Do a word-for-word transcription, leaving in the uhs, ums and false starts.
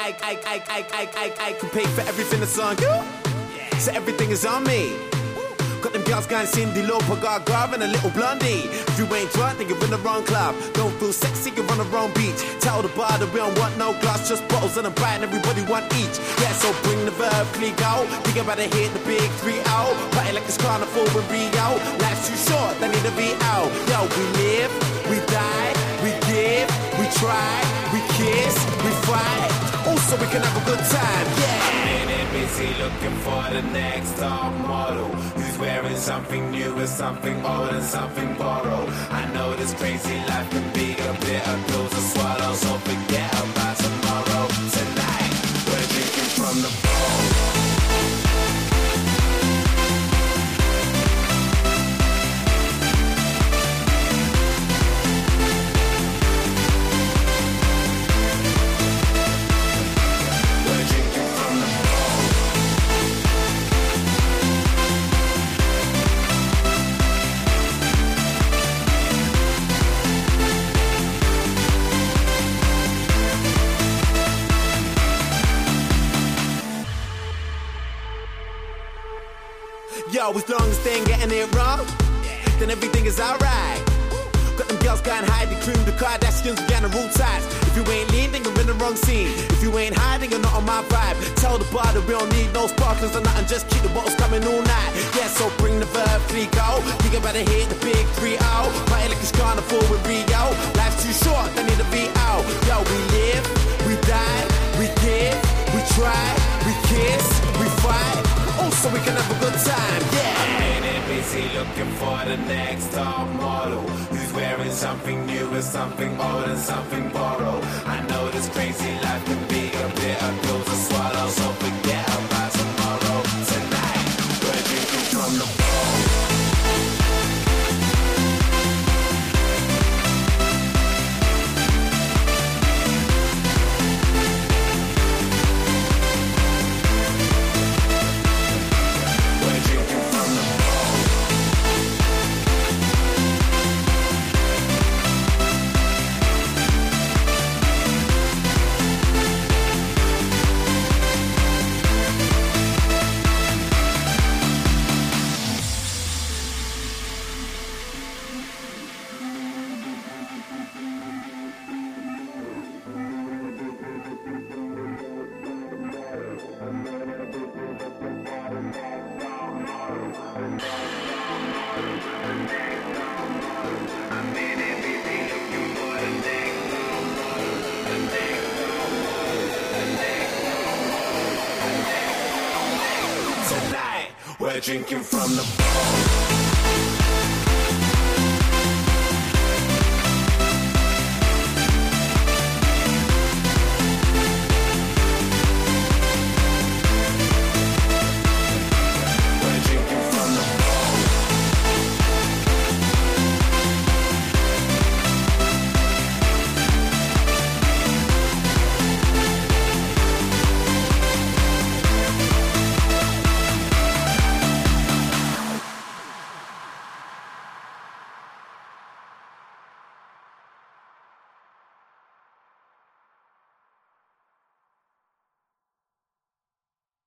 I, I, I, I, I, I, I can pay for everything that's on you. So everything is on me. Got them girls going Cindy Lauper, Gaga and a little blondie. If you ain't drunk, then you're in the wrong club. Don't feel sexy, you're on the wrong beach. Tell the bar that we don't want no glass, just bottles and a bite and everybody want each. Yeah, so bring the verb, click out. Think about to hit the big three out. Party like it's carnival with Rio. Life's too short, they need to be out. Yo, we live, we die, we give, we try, we kiss, we fight. Also, we can have a good time, yeah. I'm in it busy looking for the next top model who's wearing something new and something old and something borrowed. I know this crazy life can be a bit of pills to swallow, so forget about tomorrow. Tonight, we're drinking from the bowl. Yo, as long as they ain't getting it wrong, then everything is alright. Got them girls going high, the cream, the Kardashians, we got the rule ties. If you ain't lean, then you're in the wrong scene. If you ain't high, then you're not on my vibe. Tell the bar that we don't need no sparklers or nothing, just keep the bottles coming all night. Yeah, so bring the verb, click out. Think about to hit the big three out. Party like it's carnival with Rio. Life's too short, they need to be out. Yo, we live, we die, we give, we try, we kiss, we fight. Also, we can have a good time, yeah. I'm in it busy looking for the next top model who's wearing something new and something old and something borrowed. I know this crazy life can be a bit of pills to swallow, so forget about tomorrow. Tonight, we're drinking from the bowl. Tonight, we're drinking from the bowl.